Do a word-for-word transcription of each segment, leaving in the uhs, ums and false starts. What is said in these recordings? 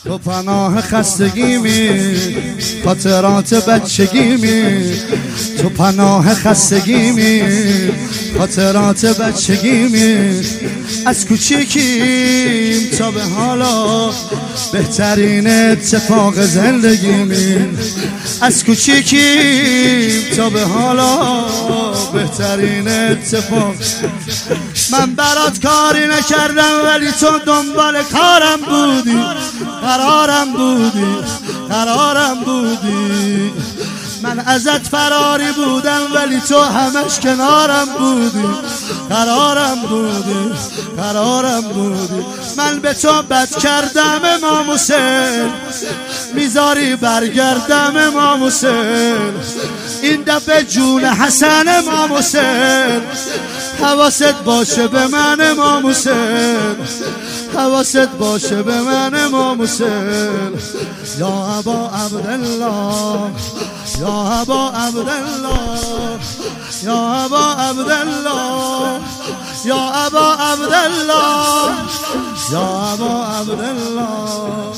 تو پناه خستگیمی، خاطرات بچگیمی. تو پناه خستگیمی، خاطرات بچگیمی. از کوچیکیم تا به حالا بهترین اتفاق زندگیمی. از کوچیکیم تا به حالا بهترین اتفاق. من برات کاری نکردم ولی تو دنبال کارم بودی، قرارم بودی، قرارم بودی. من ازت فراری بودم ولی تو همش کنارم بودی، قرارم بودی، قرارم بودی. من به تو بد کردم امام حسین، میذاری برگردم امام حسین. این دفعه جون حسن امام حسین، حواست باشه به من امام حسین، حواست باشه به من امام حسین. یا ابا عبدالله، یا ابا عبدالله، یا ابا عبدالله، یا ابا عبدالله، یا ابا عبدالله.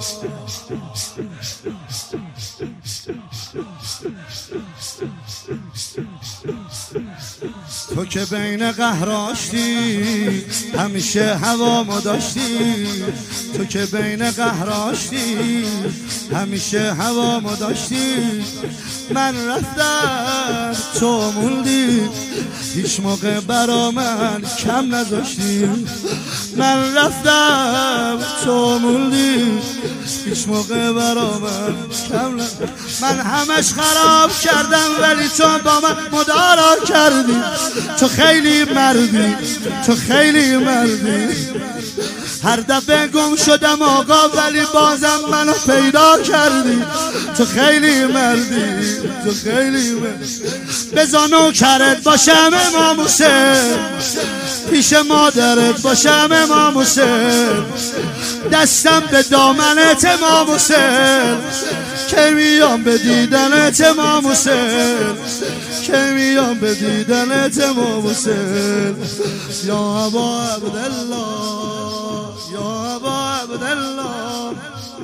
تو که بین قهراشتی همیشه هوامو داشتی. تو که بین قهراشتی همیشه هوامو داشتی. من رفتم تو موندی، هیچ موقع برا من کم نذاشتی. من رفتم تو موندی، هیچ موقع برا من کم نذاشتی. من همش خراب کردم ولی تو با من مدارا کردی. تو خیلی مردی، تو خیلی مردی. هر دفعه گم شدم آقا ولی بازم منو پیدا کردی. تو خیلی مردی، تو خیلی مردی. بذار نوکرت باشم امام حسین، پیش مادرت باشم امام حسین. دستم به دامنت امام حسین، که میام به دیدنت امام حسین، که میام به دیدنت امام حسین. یا ابا عبدالله، یا ابا عبدالله،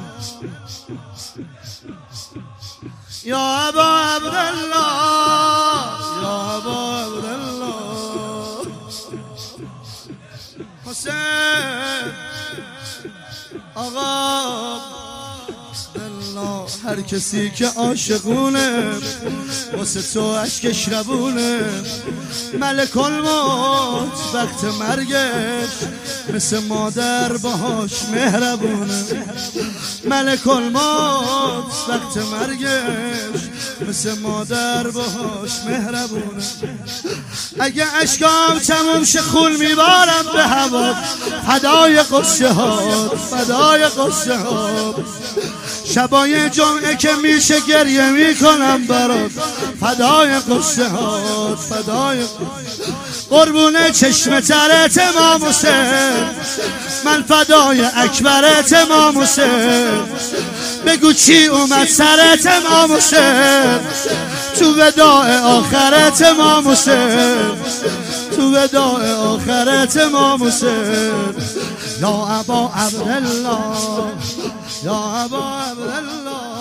یا ابا عبدالله، یا ابا عبدالله. حسین آقا الله، هر کسی که عاشقونه واسه تو اشکش روونه. ملک الموت وقت مرگش مثل مادر باهاش مهربونه. ملک الموت وقت مرگش مثل مادر باهاش مهربونه. اگه اشکام تموم شه خون میبارم به هوا، فدای قصه ها، فدای قصه ها. شبای جمعه که میشه گریه میکنم برات، فدای قصه ها، فدای قربون چشم ترت امام حسین. من فدای اکبرت امام حسین. بگو چی اومد سرت امام حسین، تو وداع آخرت امام حسین، تو وداع آخرت امام حسین. یا ابا عبدالله، یا ابا عبدالله.